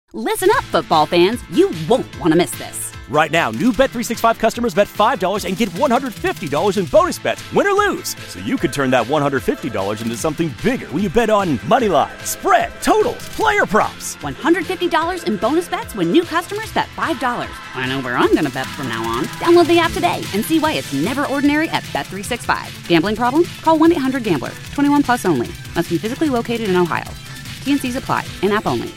Listen up, football fans. You won't want to miss this. Right now, new Bet365 customers bet $5 and get $150 in bonus bets, win or lose. So you could turn that $150 into something bigger when you bet on moneyline, spread, totals, player props. $150 in bonus bets when new customers bet $5. I know where I'm going to bet from now on. Download the app today and see why it's never ordinary at Bet365. Gambling problem? Call 1-800-GAMBLER. 21 plus only. Must be physically located in Ohio. T&Cs apply. In-app only.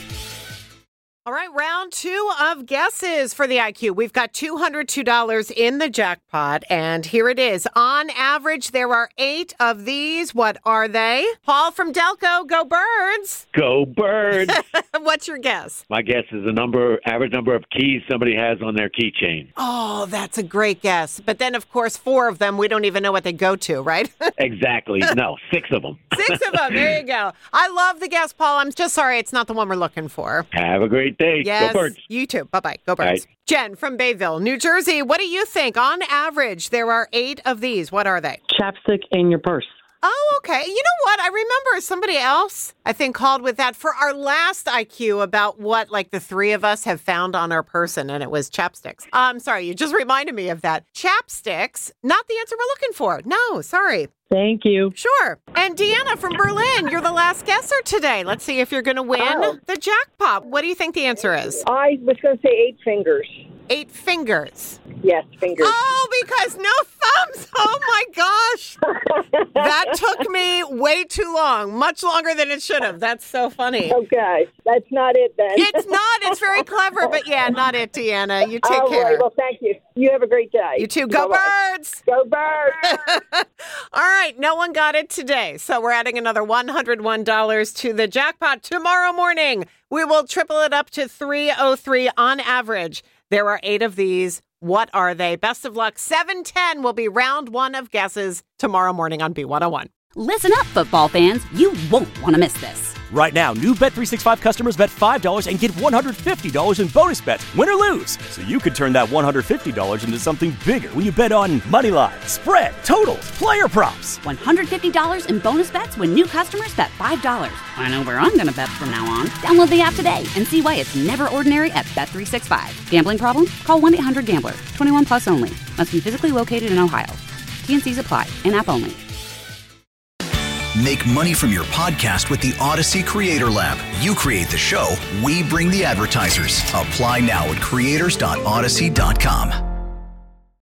All right, round 2 of guesses for the IQ. We've got $202 in the jackpot, and here it is. On average, there are 8 of these. What are they? Paul from Delco, go Birds. Go Birds. What's your guess? My guess is the average number of keys somebody has on their keychain. Oh, that's a great guess. But then, of course, 4 of them, we don't even know what they go to, right? Exactly. No, 6 of them. 6 of them. There you go. I love the guess, Paul. I'm just sorry it's not the one we're looking for. Have a great day. Yes, Go Birds. you too. Bye-bye. Go Birds. Right. Jen from Bayville, New Jersey. What do you think? On average, there are 8 of these. What are they? Chapstick in your purse. Oh, okay. You know what? I remember somebody else, I think, called with that for our last IQ about what, like, the 3 of us have found on our person, and it was chapsticks. I'm sorry. You just reminded me of that. Chapsticks, not the answer we're looking for. No, sorry. Thank you. Sure. And Deanna from Berlin, you're the last guesser today. Let's see if you're going to win the jackpot. What do you think the answer is? I was going to say 8 fingers. 8 fingers. Yes, fingers. Oh, because no thumbs. Oh, my gosh. That took me way too long, much longer than it should have. That's so funny. Okay. That's not it then. It's not. It's very clever, but yeah, not it, Deanna. You take care. All right. Well, thank you. You have a great day. You too. Go Birds. Go Birds. All right. No one got it today. So we're adding another $101 to the jackpot tomorrow morning. We will triple it up to 303 on average. There are 8 of these. What are they? Best of luck. 7:10 will be round 1 of guesses tomorrow morning on B101. Listen up, football fans. You won't want to miss this. Right now, new Bet365 customers bet $5 and get $150 in bonus bets, win or lose. So you could turn that $150 into something bigger when you bet on moneyline, spread, totals, player props. $150 in bonus bets when new customers bet $5. I know where I'm going to bet from now on. Download the app today and see why it's never ordinary at Bet365. Gambling problem? Call 1-800-GAMBLER. 21 plus only. Must be physically located in Ohio. T&Cs apply. In-app only. Make money from your podcast with the Odyssey Creator Lab. You create the show, we bring the advertisers. Apply now at creators.odyssey.com.